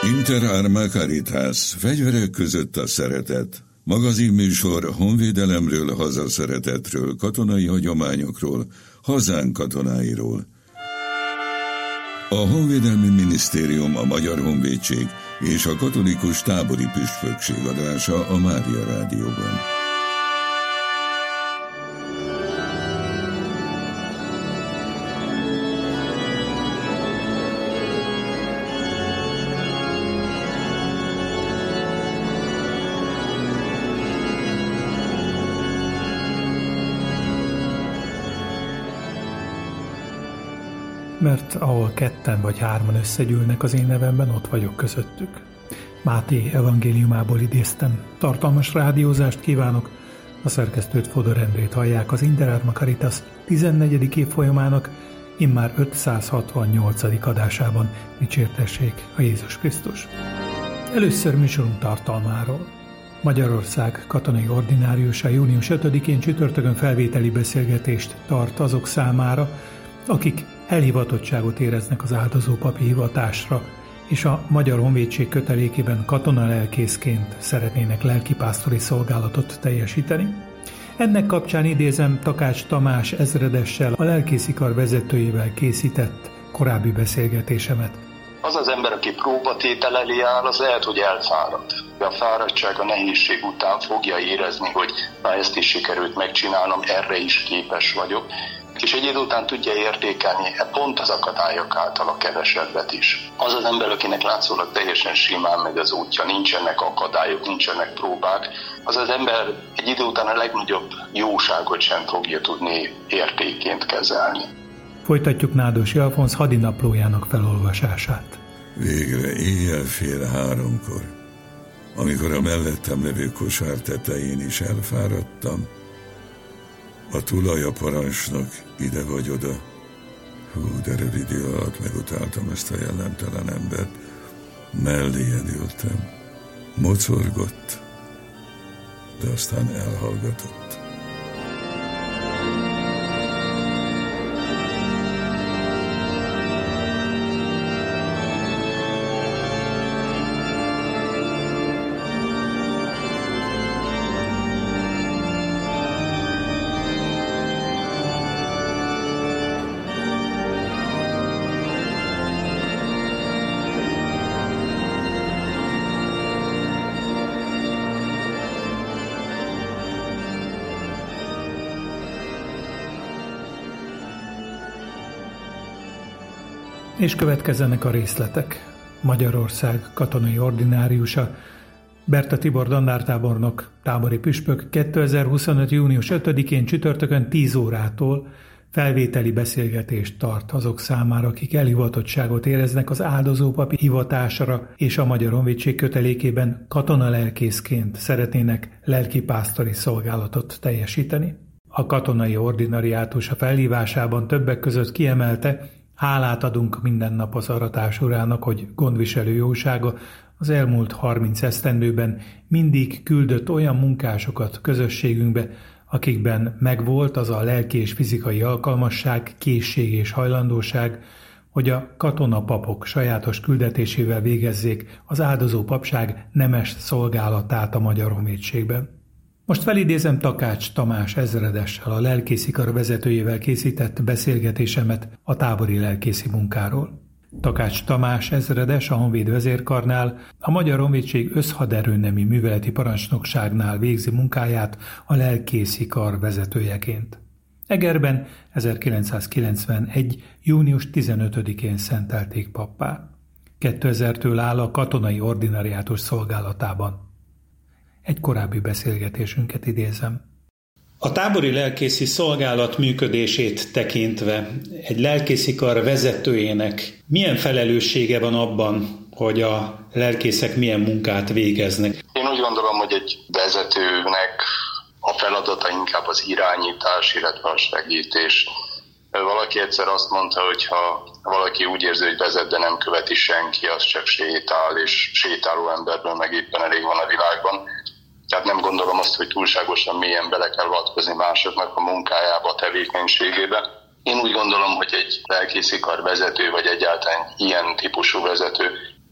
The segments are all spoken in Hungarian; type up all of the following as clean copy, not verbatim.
Inter Arma Caritas, fegyverek között a szeretet. Magazinműsor honvédelemről, hazaszeretetről, katonai hagyományokról, hazánk katonáiról. A Honvédelmi Minisztérium, a Magyar Honvédség és a Katolikus Tábori Püspökség adása a Mária Rádióban. Mert ahol ketten vagy hárman összegyűlnek az én nevemben, ott vagyok közöttük. Máté evangéliumából idéztem. Tartalmas rádiózást kívánok. A szerkesztőt, Fodor Endrét hallják az Inter Arma Caritas 14. évfolyamának immár 568. adásában. Dicsértessék a Jézus Krisztus. Először műsorunk tartalmáról. Magyarország katonai ordináriusa június 5-én csütörtökön felvételi beszélgetést tart azok számára, akik elhivatottságot éreznek az áldozópapi hivatásra, és a Magyar Honvédség kötelékében katonalelkészként szeretnének lelkipásztori szolgálatot teljesíteni. Ennek kapcsán idézem Takács Tamás ezredessel, a lelkészikar vezetőjével készített korábbi beszélgetésemet. Az az ember, aki próbatétel elé áll, az lehet, hogy elfárad. A fáradtság, a nehézség után fogja érezni, hogy ezt is sikerült megcsinálnom, erre is képes vagyok. És egy idő után tudja értékelni pont az akadályok által a kevesebbet is. Az az ember, akinek látszólag teljesen simán megy az útja, nincsenek akadályok, nincsenek próbák, az az ember egy idő után a legnagyobb jóságot sem fogja tudni értékként kezelni. Folytatjuk Nádosi Alfonz hadinaplójának felolvasását. Végre éjjel 2:30, amikor a mellettem levő kosár tetején is elfáradtam, a tulajaparancsnok ide vagy oda. De rövid idő alatt megutáltam ezt a jellemtelen embert. Melléje ültem. Mocorgott, de aztán elhallgatott. És következzenek a részletek. Magyarország katonai ordináriusa, Berta Tibor dandártábornok, tábori püspök 2025. június 5-én csütörtökön 10 órától felvételi beszélgetést tart azok számára, akik elhivatottságot éreznek az áldozópapi hivatásra, és a Magyar Honvédség kötelékében katonalelkészként szeretnének lelkipásztori szolgálatot teljesíteni. A katonai ordinariátus a felhívásában többek között kiemelte, hálát adunk minden nap az aratás urának, hogy gondviselő jósága az elmúlt 30 esztendőben mindig küldött olyan munkásokat közösségünkbe, akikben megvolt az a lelki és fizikai alkalmasság, készség és hajlandóság, hogy a katonapapok sajátos küldetésével végezzék az áldozó papság nemes szolgálatát a Magyar Honvédségben. Most felidézem Takács Tamás ezredessel, a lelkészikar vezetőjével készített beszélgetésemet a tábori lelkészi munkáról. Takács Tamás ezredes a Honvéd vezérkarnál, a Magyar Honvédség összhaderőnemi műveleti parancsnokságnál végzi munkáját a lelkészikar vezetőjeként. Egerben 1991. június 15-én szentelték pappá. 2000-től áll a katonai ordinariátus szolgálatában. Egy korábbi beszélgetésünket idézem. A tábori lelkészi szolgálat működését tekintve egy lelkészikar vezetőjének milyen felelőssége van abban, hogy a lelkészek milyen munkát végeznek? Én úgy gondolom, hogy egy vezetőnek a feladata inkább az irányítás, illetve a segítés. Valaki egyszer azt mondta, hogy ha valaki úgy érzi, hogy vezet, de nem követi senki, az csak sétál, és sétáló emberből meg éppen elég van a világban. Tehát nem gondolom azt, hogy túlságosan mélyen bele kell avatkozni másoknak a munkájába, a tevékenységébe. Én úgy gondolom, hogy egy lelkészikar vezető, vagy egyáltalán ilyen típusú vezető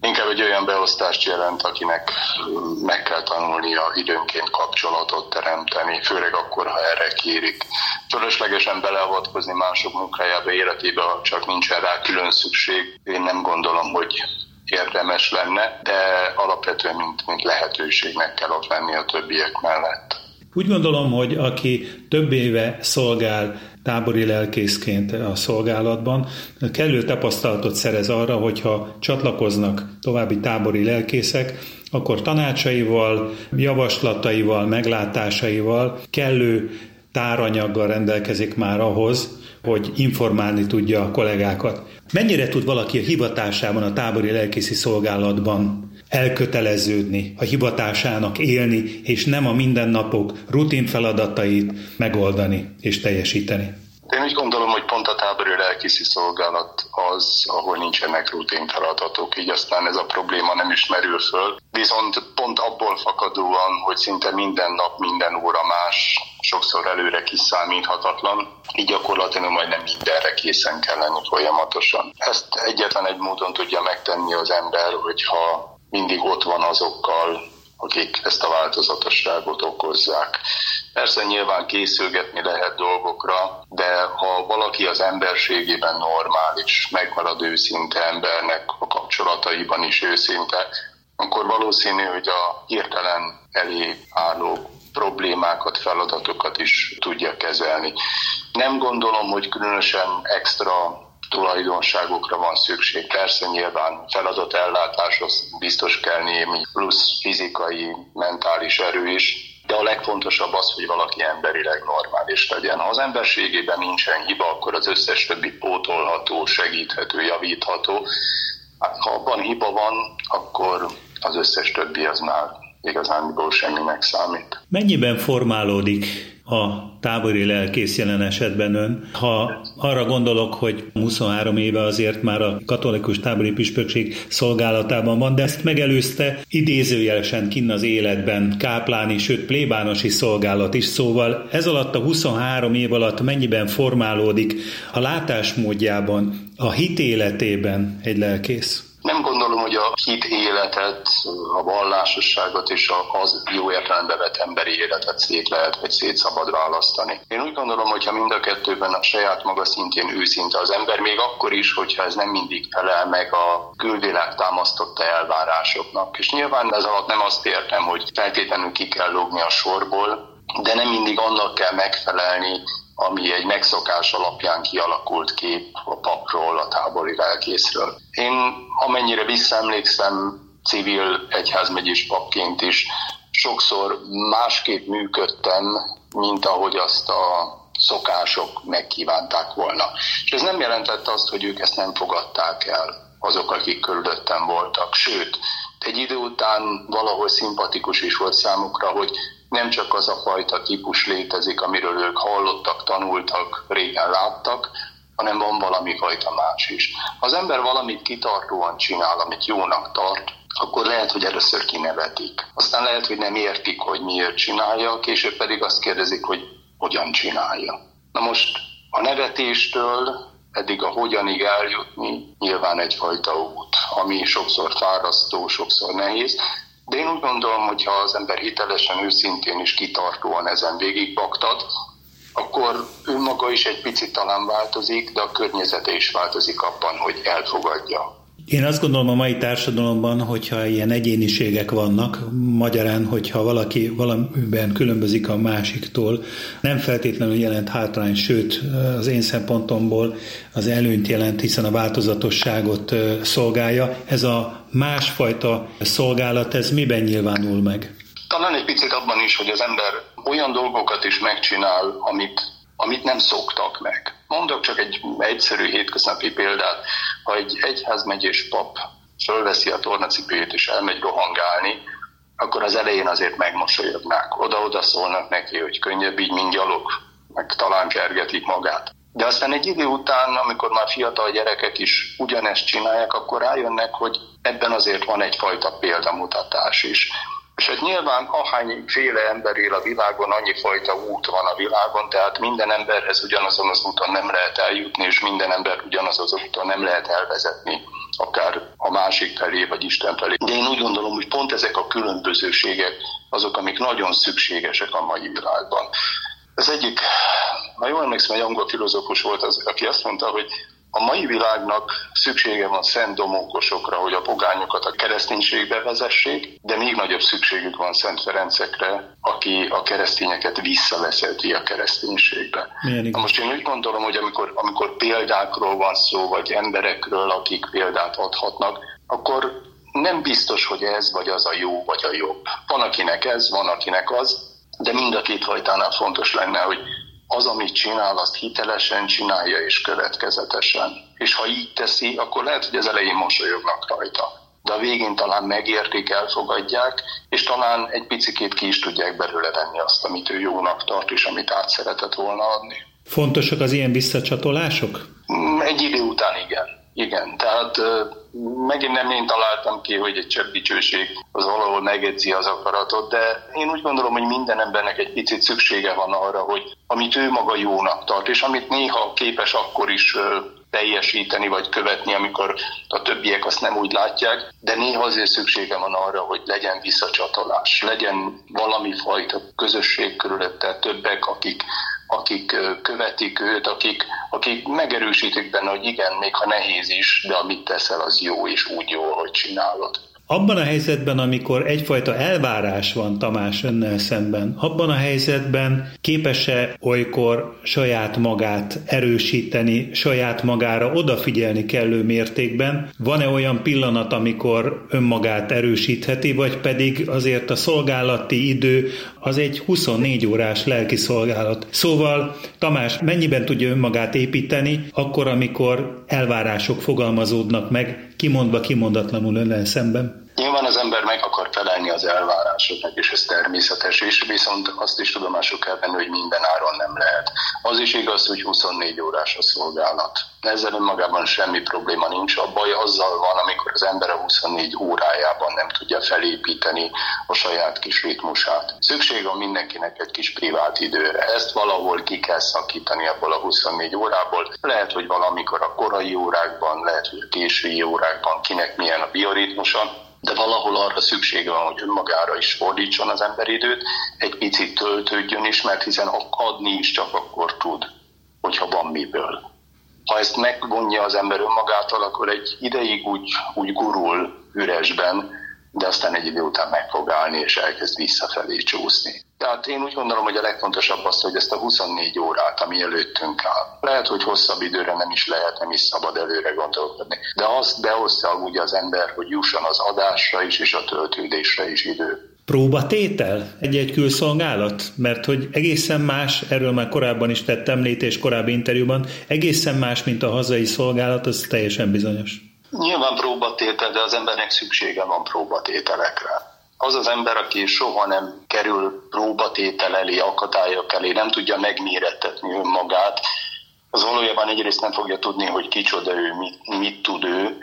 Inkább egy olyan beosztást jelent, akinek meg kell tanulnia időnként kapcsolatot teremteni, főleg akkor, ha erre kérik. Fölöslegesen beleavatkozni mások munkájába, életébe, csak nincsen rá külön szükség. Én nem gondolom, hogy érdemes lenne, de alapvetően mint lehetőségnek kell ott lenni a többiek mellett. Úgy gondolom, hogy aki több éve szolgál tábori lelkészként a szolgálatban, kellő tapasztalatot szerez arra, hogyha csatlakoznak további tábori lelkészek, akkor tanácsaival, javaslataival, meglátásaival, kellő táranyaggal rendelkezik már ahhoz, hogy informálni tudja a kollégákat. Mennyire tud valaki a hivatásában, a tábori lelkészi szolgálatban elköteleződni, a hivatásának élni, és nem a mindennapok rutin feladatait megoldani és teljesíteni? Én úgy gondolom, hogy pont a tábori lelkészi szolgálat az, ahol nincsenek rutin feladatok, így aztán ez a probléma nem is merül föl. Viszont pont abból fakadóan, hogy szinte minden nap, minden óra más, sokszor előre kiszámíthatatlan, így gyakorlatilag majdnem mindenre készen kell lenni folyamatosan. Ezt egyetlen egy módon tudja megtenni az ember, hogyha mindig ott van azokkal, akik ezt a változatosságot okozzák. Persze nyilván készülgetni lehet dolgokra, de ha valaki az emberségében normális, megmarad őszinte embernek, a kapcsolataiban is őszinte, akkor valószínű, hogy a hirtelen elé álló problémákat, feladatokat is tudja kezelni. Nem gondolom, hogy különösen extra tulajdonságokra van szükség. Persze nyilván feladatellátáshoz biztos kell némi plusz fizikai, mentális erő is, de a legfontosabb az, hogy valaki emberileg normális legyen. Ha az emberségében nincsen hiba, akkor az összes többi pótolható, segíthető, javítható. Ha abban hiba van, akkor az összes többi az már igazándiból semminek számít. Mennyiben formálódik a tábori lelkész jelen esetben ön? Ha arra gondolok, hogy 23 éve azért már a katolikus tábori püspökség szolgálatában van, de ezt megelőzte idézőjelesen kinn az életben kápláni, sőt plébánosi szolgálat is, szóval ez alatt a 23 év alatt mennyiben formálódik a látásmódjában, a hitéletében egy lelkész? Nem gondolom, hogy a hit életet, a vallásosságot és az jó értelembe vett emberi életet szét lehet, vagy szét szabad választani. Én úgy gondolom, hogy ha mind a kettőben a saját maga szintjén őszinte az ember, még akkor is, hogyha ez nem mindig felel meg a külvilág támasztotta elvárásoknak. És nyilván ez alatt nem azt értem, hogy feltétlenül ki kell lógni a sorból, de nem mindig annak kell megfelelni, ami egy megszokás alapján kialakult kép a papról, a tábori lelkészről. Én amennyire visszaemlékszem, civil egyházmegyés papként is sokszor másképp működtem, mint ahogy azt a szokások megkívánták volna. És ez nem jelentette azt, hogy ők ezt nem fogadták el, azok, akik körülöttem voltak. Sőt, egy idő után valahol szimpatikus is volt számukra, hogy nem csak az a fajta típus létezik, amiről ők hallottak, tanultak, régen láttak, hanem van valami fajta más is. Ha az ember valamit kitartóan csinál, amit jónak tart, akkor lehet, hogy először kinevetik. Aztán lehet, hogy nem értik, hogy miért csinálja, később pedig azt kérdezik, hogy hogyan csinálja. Na most a nevetéstől eddig a hogyanig eljutni nyilván egyfajta út, ami sokszor fárasztó, sokszor nehéz, de én úgy gondolom, hogy ha az ember hitelesen, őszintén és kitartóan ezen végigbaktat, akkor önmaga is egy picit talán változik, de a környezete is változik abban, hogy elfogadja. Én azt gondolom a mai társadalomban, hogyha ilyen egyéniségek vannak, magyarán, hogyha valaki valamiben különbözik a másiktól, nem feltétlenül jelent hátrány, sőt az én szempontomból az előnyt jelent, hiszen a változatosságot szolgálja. Ez a másfajta szolgálat, ez miben nyilvánul meg? Talán egy picit abban is, hogy az ember olyan dolgokat is megcsinál, amit nem szoktak meg. Mondok csak egy egyszerű hétköznapi példát. Ha egy egyházmegyés pap fölveszi a tornacipőjét és elmegy rohangálni, akkor az elején azért megmosolyognák. Oda-oda szólnak neki, hogy könnyebb így, mint gyalog, meg talán kergetik magát. De aztán egy idő után, amikor már fiatal gyerekek is ugyanezt csinálják, akkor rájönnek, hogy ebben azért van egyfajta példamutatás is. És hát nyilván ahányféle ember él a világon, annyi fajta út van a világon, tehát minden emberhez ugyanazon az úton nem lehet eljutni, és minden ember ugyanaz az úton nem lehet elvezetni. akár a másik felé, vagy Isten felé. De én úgy gondolom, hogy pont ezek a különbözőségek azok, amik nagyon szükségesek a mai világban. Ez egyik, ha jól emlékszem, egy angol filozófus volt az, aki azt mondta, hogy a mai világnak szüksége van Szent Domókosokra, hogy a pogányokat a kereszténységbe vezessék, de még nagyobb szükségük van Szent Ferencekre, aki a keresztényeket visszavezeti a kereszténységbe. Most én úgy gondolom, hogy amikor példákról van szó, vagy emberekről, akik példát adhatnak, akkor nem biztos, hogy ez vagy az a jó, vagy a jobb. Van akinek ez, van akinek az, de mind a két fajtánál fontos lenne, hogy az, amit csinál, azt hitelesen csinálja és következetesen. És ha így teszi, akkor lehet, hogy az elején mosolyognak rajta. De a végén talán megértik, elfogadják, és talán egy picikét ki is tudják belőle venni azt, amit ő jónak tart, és amit át szeretett volna adni. Fontosak az ilyen visszacsatolások? Egy idő után igen. Igen, tehát megint nem én találtam ki, hogy egy csepp dicsőség az valahol megedzi az akaratot, de én úgy gondolom, hogy minden embernek egy picit szüksége van arra, hogy amit ő maga jónak tart, és amit néha képes akkor is teljesíteni vagy követni, amikor a többiek azt nem úgy látják, de néha azért szüksége van arra, hogy legyen visszacsatolás, legyen valami fajta közösség körülötte, többek, akik követik őt, akik megerősítik benne, hogy igen, még ha nehéz is, de amit teszel, az jó, és úgy jó, hogy csinálod. Abban a helyzetben, amikor egyfajta elvárás van Tamás önnel szemben, abban a helyzetben képes-e olykor saját magát erősíteni, saját magára odafigyelni kellő mértékben? Van-e olyan pillanat, amikor önmagát erősítheti, vagy pedig azért a szolgálati idő az egy 24 órás lelki szolgálat? Szóval Tamás mennyiben tudja önmagát építeni, akkor, amikor elvárások fogalmazódnak meg, kimondva kimondatlanul önnel szemben? Nyilván az ember meg akar felelni az elvárásoknak, és ez természetes is, viszont azt is tudomásul kell venni, hogy minden áron nem lehet. Az is igaz, hogy 24 órás a szolgálat. Ezzel önmagában semmi probléma nincs. A baj azzal van, amikor az ember a 24 órájában nem tudja felépíteni a saját kis ritmusát. Szükség van mindenkinek egy kis privát időre. Ezt valahol ki kell szakítani abból a 24 órából. Lehet, hogy valamikor a korai órákban, lehet, hogy a késői órákban, kinek milyen a bioritmusa, de valahol arra szüksége van, hogy önmagára is fordítson az ember időt, egy picit töltődjön is, mert hiszen adni is csak akkor tud, hogyha van miből. Ha ezt megvonja az ember önmagától, akkor egy ideig úgy gurul üresben, de aztán egy idő után meg fog állni, és elkezd visszafelé csúszni. Tehát én úgy gondolom, hogy a legfontosabb az, hogy ezt a 24 órát, ami előttünk áll. Lehet, hogy hosszabb időre nem is szabad előre gondolkodni. De azt behozta úgy az ember, hogy jusson az adásra is, és a töltődésre is idő. Próbatétel egy külszolgálat? Mert hogy egészen más, erről már korábban is tett említés korábbi interjúban, egészen más, mint a hazai szolgálat, az teljesen bizonyos. Nyilván próbatétel, de az embernek szüksége van próbatételekre. Az az ember, aki soha nem kerül próbatétel elé, akadályok elé, nem tudja megmérettetni önmagát, az valójában egyrészt nem fogja tudni, hogy kicsoda ő, mit tud ő,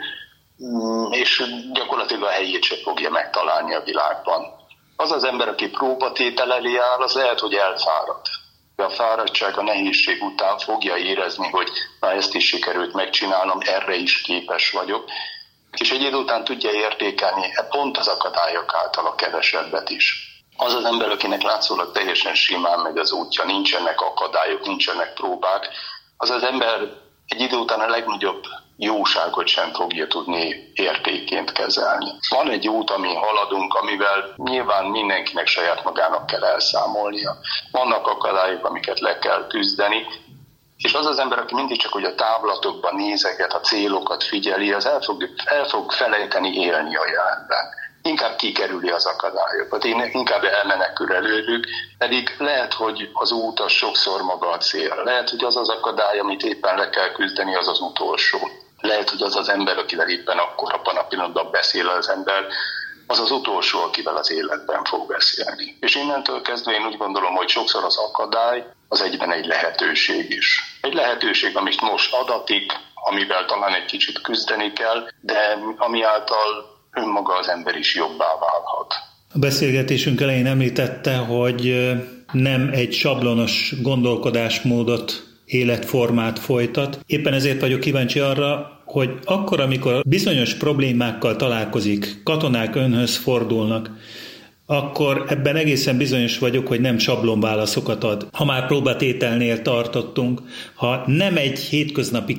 és gyakorlatilag a helyét sem fogja megtalálni a világban. Az az ember, aki próbatétel elé áll, az lehet, hogy elfárad. A fáradtság, a nehézség után fogja érezni, hogy na ezt is sikerült megcsinálnom, erre is képes vagyok, és egy idő után tudja értékelni pont az akadályok által a kevesebbet is. Az az ember, akinek látszólag teljesen simán megy az útja, nincsenek akadályok, nincsenek próbák, az az ember egy idő után a legnagyobb jóságot sem fogja tudni értékként kezelni. Van egy út, amin haladunk, amivel nyilván mindenkinek saját magának kell elszámolnia. Vannak akadályok, amiket le kell küzdeni, és az az ember, aki mindig csak hogy a távlatokban nézeget, a célokat figyeli, az el fog felejteni élni a jelenben. Inkább kikerüli az akadályokat, inkább elmenekül előlük, pedig lehet, hogy az út az sokszor maga a cél. Lehet, hogy az az akadály, amit éppen le kell küzdeni, az az utolsó. Lehet, hogy az az ember, akivel éppen akkor abban a pillanatban beszél az ember, az az utolsó, akivel az életben fog beszélni. És innentől kezdve én úgy gondolom, hogy sokszor az akadály az egyben egy lehetőség is. Egy lehetőség, amit most adatik, amivel talán egy kicsit küzdeni kell, de ami által önmaga az ember is jobbá válhat. A beszélgetésünk elején említette, hogy nem egy sablonos gondolkodásmódot, életformát folytat. Éppen ezért vagyok kíváncsi arra, hogy akkor, amikor bizonyos problémákkal találkozik, katonák önhöz fordulnak, akkor ebben egészen bizonyos vagyok, hogy nem sablonválaszokat ad. Ha már próbatételnél tartottunk, ha nem egy hétköznapi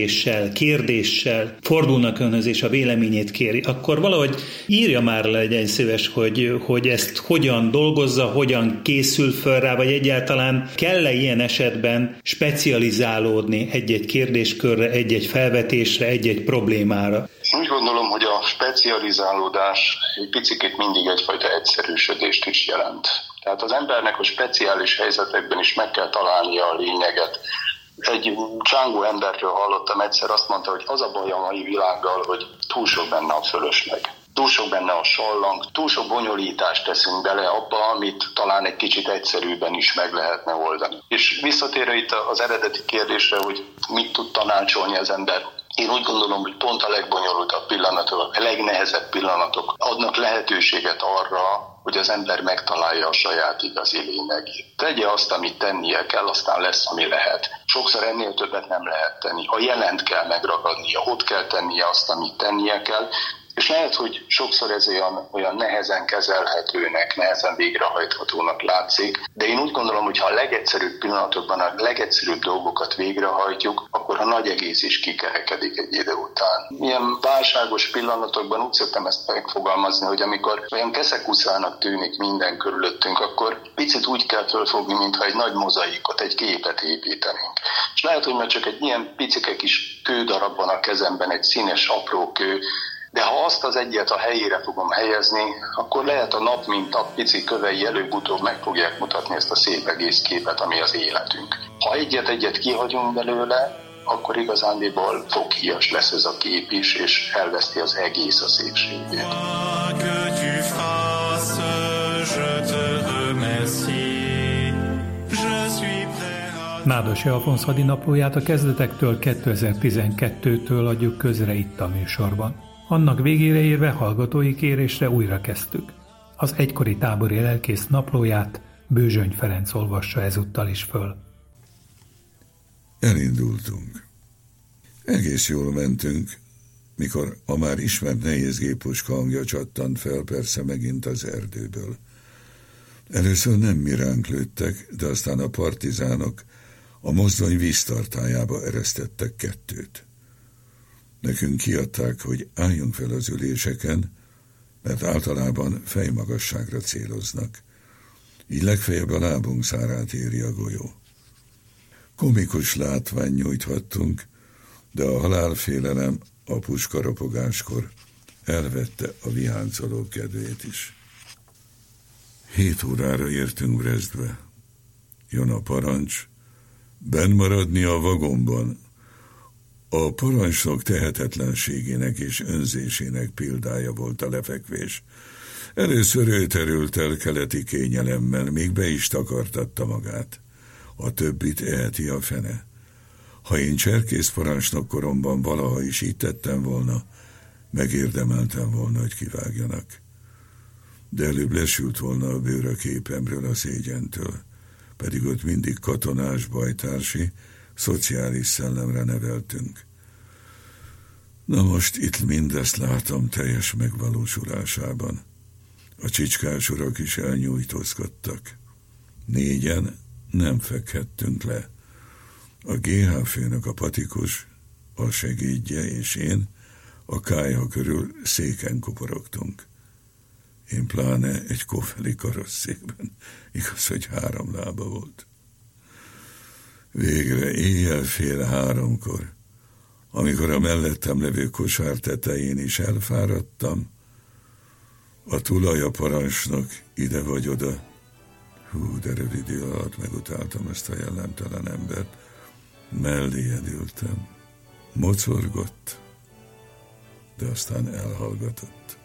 kérdéssel fordulnak önhöz és a véleményét kéri, akkor valahogy írja már le, legyen szíves, hogy ezt hogyan dolgozza, hogyan készül föl rá, vagy egyáltalán kell-e ilyen esetben specializálódni egy-egy kérdéskörre, egy-egy felvetésre, egy-egy problémára. Úgy gondolom, hogy a specializálódás egy picit mindig egyfajta egyszerűsödést is jelent. Tehát az embernek a speciális helyzetekben is meg kell találnia a lényeget. Egy csángó emberről hallottam egyszer, azt mondta, hogy az a baj a mai világgal, hogy túl sok benne a fölösleg. Túl sok benne a sallang, túl sok bonyolítást teszünk bele abba, amit talán egy kicsit egyszerűbben is meg lehetne oldani. És visszatérve itt az eredeti kérdésre, hogy mit tud tanácsolni az ember, én úgy gondolom, hogy pont a legbonyolultabb pillanatok, a legnehezebb pillanatok adnak lehetőséget arra, hogy az ember megtalálja a saját igazi lényegét. Tegye azt, amit tennie kell, aztán lesz, ami lehet. Sokszor ennél többet nem lehet tenni. A jelent kell megragadnia, ott kell tennie azt, amit tennie kell, és lehet, hogy sokszor ez olyan nehezen kezelhetőnek, nehezen végrehajthatónak látszik, de én úgy gondolom, hogy ha a legegyszerűbb pillanatokban a legegyszerűbb dolgokat végrehajtjuk, akkor a nagy egész is kikerekedik egy idő után. Ilyen válságos pillanatokban úgy szoktam ezt megfogalmazni, hogy amikor olyan keszekuszának tűnik minden körülöttünk, akkor picit úgy kell fölfogni, mintha egy nagy mozaikot, egy képet építenénk. És lehet, hogy már csak egy ilyen picike kis kődarab van a kezemben, egy színes apró kő, de ha azt az egyet a helyére fogom helyezni, akkor lehet a nap mint nap pici kövei előbb-utóbb meg fogják mutatni ezt a szép egész képet, ami az életünk. Ha egyet-egyet kihagyunk belőle, akkor igazándiból foghíjas lesz ez a kép is, és elveszti az egész a szépségét. Nádas Alfonsz hadinaplóját a kezdetektől 2012-től adjuk közre itt a műsorban. Annak végére érve hallgatói kérésre újra kezdtük. Az egykori tábori lelkész naplóját Bőzsöny Ferenc olvassa ezúttal is föl. Elindultunk. Egész jól mentünk, mikor a már ismert nehézgépuska hangja csattant fel persze megint az erdőből. Először nem mi ránk lőttek, de aztán a partizánok a mozdony víztartályába eresztettek 2. Nekünk kiadták, hogy álljunk fel az üléseken, mert általában fejmagasságra céloznak. Így legfeljebb a lábunk szárát éri a golyó. Komikus látvány nyújthattunk, de a halálfélelem a puskaropogáskor elvette a viháncoló kedvét is. 7 órára értünk Brestbe. Jön a parancs, benn maradni a vagonban. A parancsnok tehetetlenségének és önzésének példája volt a lefekvés. Először ő terült el keleti kényelemmel, még be is takartatta magát. A többit eheti a fene. Ha én cserkész parancsnok koromban valaha is így tettem volna, megérdemeltem volna, hogy kivágjanak. De előbb lesült volna a bőr a képemről a szégyentől, pedig ott mindig katonás, bajtársi, szociális szellemre neveltünk. Na most itt mindezt látom teljes megvalósulásában. A csicskás urak is elnyújtózkodtak. 4-en nem fekhettünk le. A GH főnök, a patikus, a segédje és én a kályha körül széken kuporogtunk. Én pláne egy kofeli karosszékben, igaz, hogy 3 lába volt. Végre éjjel 2:30, amikor a mellettem levő kosár tetején is elfáradtam, a tulajaparancsnok ide vagy oda. De rövid idő alatt megutáltam ezt a jellemtelen embert. Melléjed ültem. Mocorgott, de aztán elhallgatott.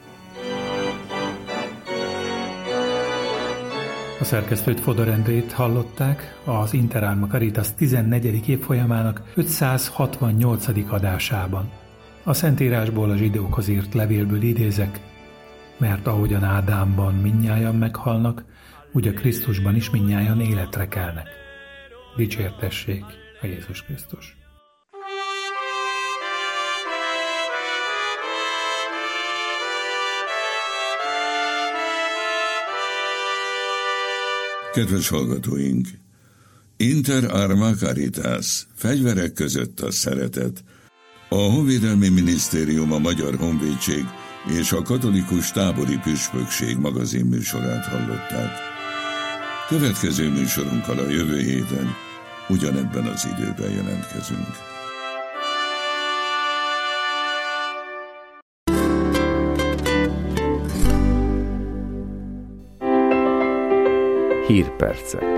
A szerkesztőt, Fodor Endrét hallották az Interalma Caritas 14. évfolyamának 568. adásában. A Szentírásból, a zsidókhoz írt levélből idézek, mert ahogyan Ádámban mindnyájan meghalnak, úgy a Krisztusban is mindnyájan életre kelnek. Dicsértessék a Jézus Krisztus! Kedves hallgatóink! Inter arma caritas, fegyverek között a szeretet. A Honvédelmi Minisztérium, a Magyar Honvédség és a Katolikus Tábori Püspökség magazinműsorát hallották. Következő műsorunkkal a jövő héten ugyanebben az időben jelentkezünk. Hírpercek.